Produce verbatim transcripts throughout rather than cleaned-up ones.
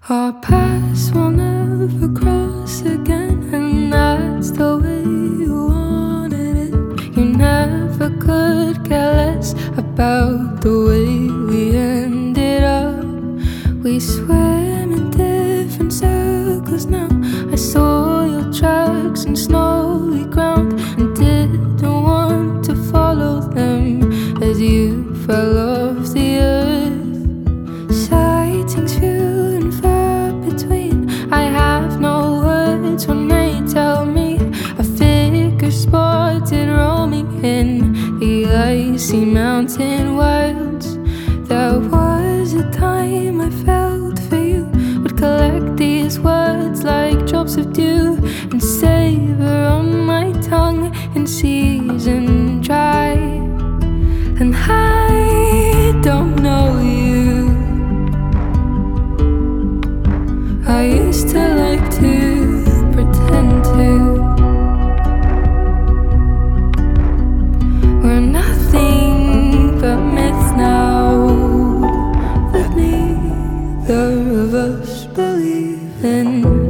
Our paths will never cross again, and that's the way you wanted it. You never could care less about the way we ended up. We swam in different circles now. I saw your tracks in snowy ground and didn't want to follow them as you fell off the earth. Sightings few and far between. I have no words when they tell me a figure spotted roaming in the icy mountain wilds. There was a time I felt for you, would collect these words like drops of dew and savor on my tongue in season dry. And I don't know you. I used to like to pretend to. We're nothing but myths now that neither of us believe in.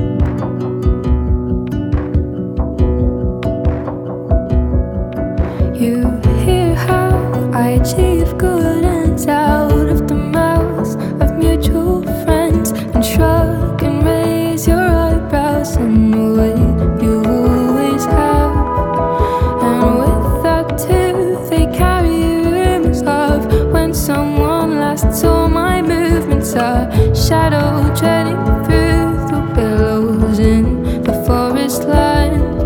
You hear how I achieve good ends out of the mouths of mutual friends, and shrug and raise your eyebrows in the way you always have. And with that too, they carry rumors of when someone last saw my movements. A shadow treading through the willows in the forest land.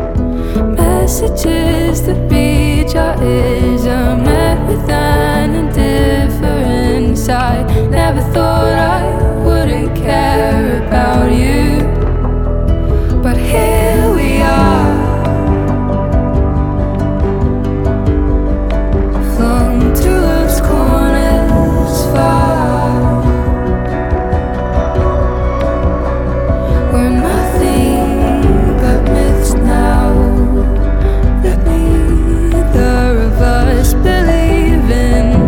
Messages that reach our ears are met with an indifference. I never thought I wouldn't care about you, but here we are, flung to earth's corners far. We're nothing but myths now that neither of us believe in.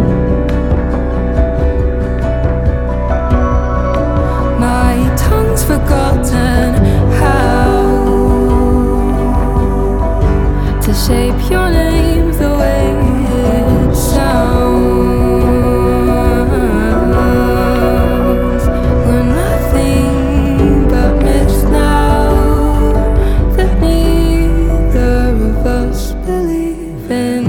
My tongue's forgotten how to shape your name the way it sounds. We're nothing but myths now that neither of us believe in.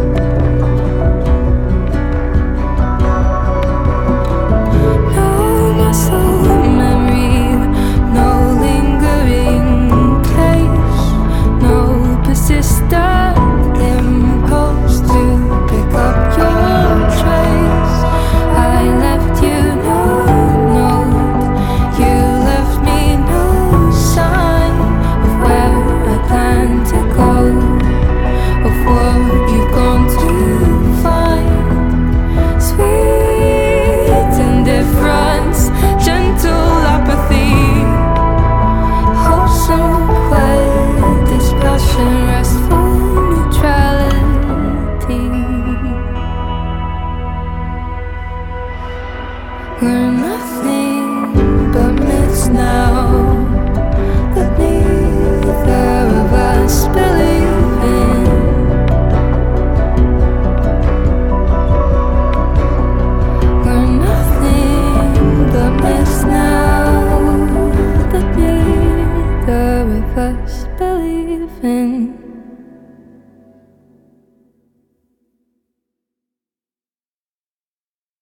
No muscle memory, no lingering place, no persistent impulse to pick up your trace. I left you no note, you left me no sign of where I plan to go, of what you've gone to find. Sweet indifference, gentle apathy, wholesome quiet dispassion, restful neutrality. We're nothing but myths now that neither of us believe in. We're nothing but myths now that neither of us believe in.